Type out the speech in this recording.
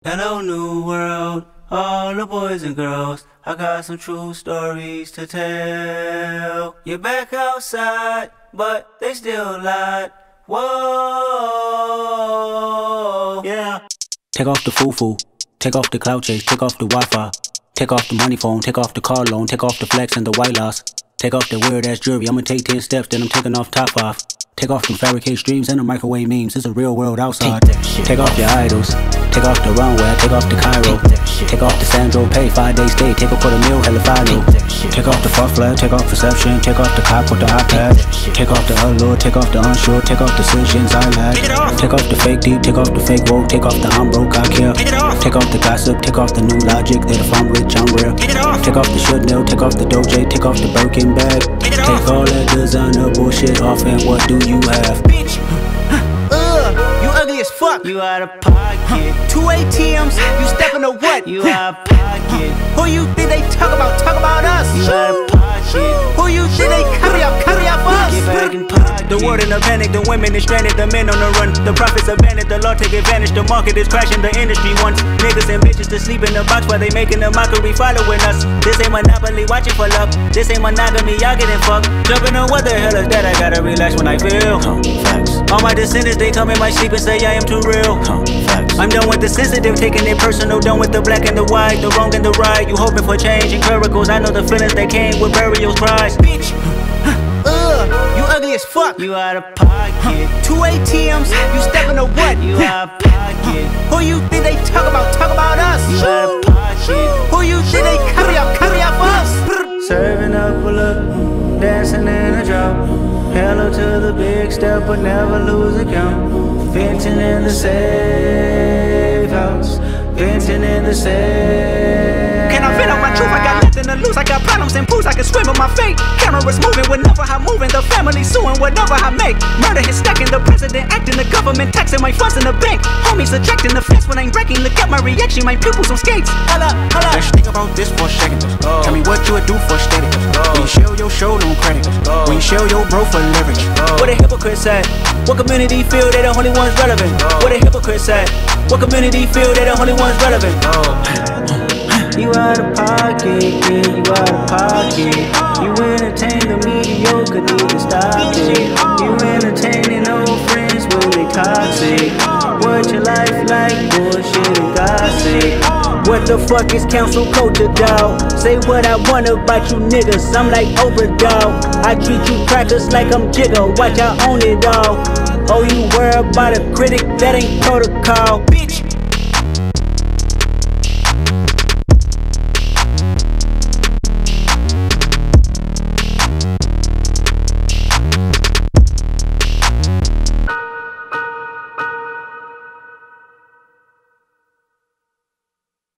Hello, new world, all the boys and girls. I got some true stories to tell. You're back outside, but they still lied. Whoa, yeah. Take off the foo-foo, take off the cloud chase, take off the Wi-Fi, take off the money phone, take off the car loan, take off the flex and the white loss. Take off the weird-ass jewelry, I'ma take 10 steps, then I'm taking off top off. Take off them fabricated streams and the microwave memes, it's a real world outside. Take off your idols, take off the runway, take off the Cairo. Take off the Sandro Pay, 5-day stay, take a $250,000 hella final. Take off the fuck flag, take off perception, take off the cop with the iPad. Take off the allure, take off the unsure, take off decisions I lack. Take off the fake deep, take off the fake woke, take off the I'm broke, I care. Take off the gossip, take off the new logic, that if I'm rich, I'm real. Take off the Chanel, take off the Doja, take off the Birkin bag. Take all that designer bullshit off and what do you have? Bitch, you ugly as fuck. You out of pocket. 2 ATMs, you stepping to what? You out of pocket. Who you think they talk about? Talk about us. You out of pocket. Who you think they carry up us? Get back in pocket. The world in a panic, the women is stranded, the men on the run. The profits abandoned, the law take advantage. The market is crashing, the industry wants niggas and bitches to sleep in the box while they making a mockery following us. This ain't Monopoly, watching for luck. This ain't monogamy, y'all getting fucked. Jumping on what the hell is that? I gotta relax when I feel. Facts. All my descendants, they come in my sleep and say I am too real. Facts. I'm done with the sensitive, taking it personal. Done with the black and the white, the wrong and the right. You hoping for change and miracles. I know the feelings that came with burial cries. Bitch, you ugly as fuck. You out of pocket. 2 ATMs, you stepping to what? You out of pocket. Who you think they talk about? Talk about us. You out of pocket. Who you think they carry up us? Serving up a look, dancing in a drop. Hello to the big step, but never lose a count. Venting in the safe house. Venting in the safe. Can I vent on my truth? I got nothing to lose. I got problems and pools. I can swim with my fate. Cameras moving whenever I'm moving. The family suing whatever I make. Murder is stacking. The president acting. The government taxing my funds in the bank. Homies ejecting the fence when I'm breaking. Look at my reaction. My pupils on skates. Holla, holla. Let's think about this for a second. Tell me what you would do for steady. When you show your show on credit. When you show your bro for leverage. What a hypocrite said. What community feel they the only ones relevant? What a hypocrite said. What community feel they the only ones relevant? You out of pocket, yeah, you out of pocket. You entertain the mediocre, need to stop it. You entertaining old friends when they toxic. What your life like, bullshit and gossip. What the fuck is council culture, dawg? Say what I want about you niggas, I'm like Oprah, dawg. I treat you crackers like I'm Jigga, watch I own it all. Oh, you worry about a critic, that ain't protocol. Bitch,